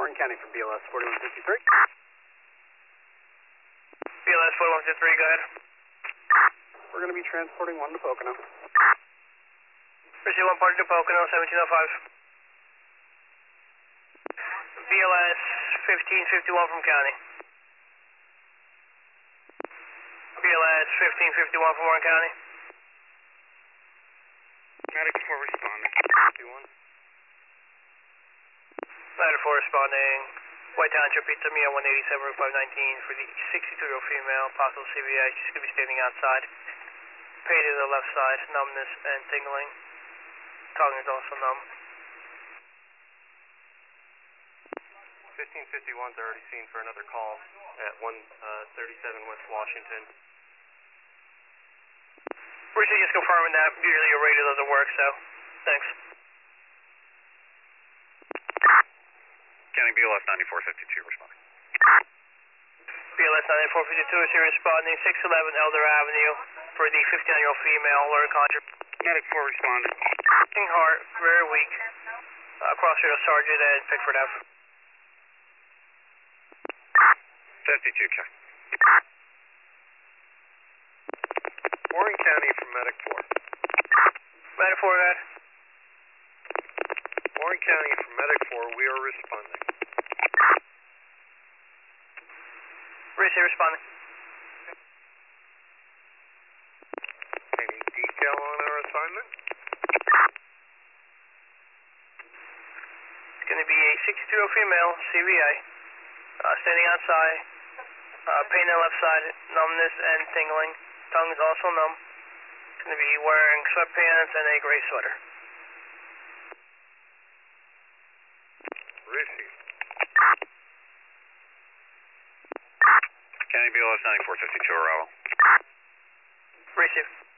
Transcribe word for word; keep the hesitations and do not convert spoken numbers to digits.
Warren County for B L S forty-one fifty-three. B L S forty-one fifty-three, go ahead. We're going to be transporting one to Pocono. Receive one party to Pocono, seventeen oh five. B L S fifteen fifty-one from County. B L S fifteen fifty-one from Warren County. Medic four responding. fifty-one. Ladder four responding. White Township, Pizza Mia, one eighty-seven, Route five nineteen for the sixty-two-year-old female, possible C V I. She's going to be standing outside. Pain to the left side, numbness and tingling. Tongue is also numb. fifteen fifty-one's already seen for another call at one thirty-seven West Washington. We're just confirming that. Usually your radio doesn't work, so thanks. County B L S ninety-four fifty-two responding. B L S ninety-four fifty-two is here responding, six eleven Elder Avenue for the fifty-nine-year-old female, alert conjure. Medic four responding. Heart, very weak. Uh, cross street of Sergeant and Pickford Ave. fifty-two, K. Warren County from Medic four. Medic four, go ahead. Warren County from Medic four, we are responding. Receive responding. Any detail on our assignment? It's going to be a sixty-two-year-old female, C V I, uh, standing outside, uh, pain on the left side, numbness and tingling. Tongue is also numb. It's going to be wearing sweatpants and a gray sweater. Receive. County B L S ninety-four fifty-two, arrival. Receive.